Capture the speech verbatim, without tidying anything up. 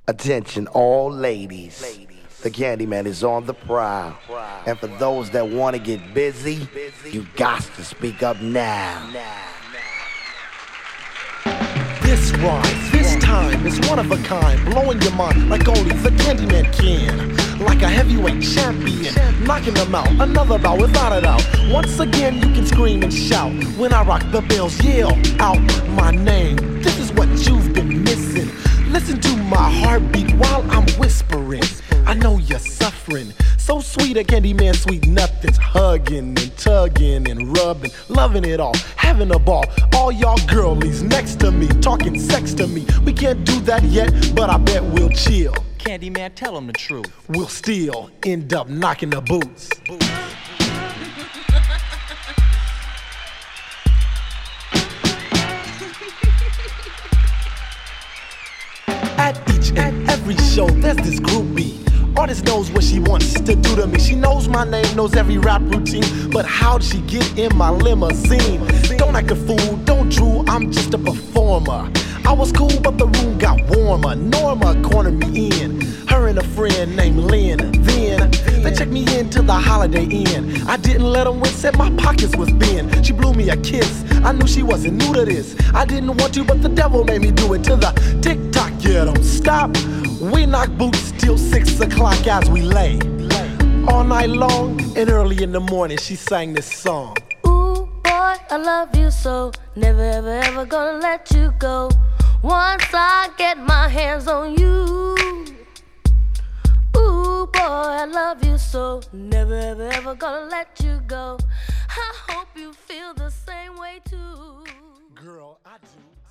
Attention all ladies. The Candyman is on the prowl. And for those that want to get busy, you got to speak up now. This rhyme, this time is one of a kind, blowing your mind like only the Candyman can. Like a heavyweight champion, knocking them out, another bout without a doubt. Once again you can scream and shout when I rock the bells, yell out my name. This is what you've been missing. Listen to my heartbeat while I'm whispering. I know you're suffering. So sweet, a Candyman, sweet nothings. Hugging and tugging and rubbing, loving it all, having a ball. All y'all girlies next to me, talking sex to me. We can't do that yet, but I bet we'll chill. Candyman, tell him the truth. We'll still end up knocking the boots. At each and every show, there's this groupie. Artist knows what she wants to do to me. She knows my name, knows every rap routine. But how'd she get in my limousine? Don't act a fool, don't drool, I'm just a performer. I was cool, but the room got warmer. Norma cornered me in, her and a friend named Lynn. Then, they checked me into the Holiday Inn. I didn't let them win, said my pockets was thin. She blew me a kiss, I knew she wasn't new to this. I didn't want to, but the devil made me do it. To the tick-tock, yeah, don't stop. We knock boots till six o'clock as we lay. All night long and early in the morning, she sang this song. Ooh, boy, I love you so. Never, ever, ever gonna let you go. Once I get my hands on you. Ooh, boy, I love you so. Never, ever, ever gonna let you go. I hope you feel the same way too. Girl, I do.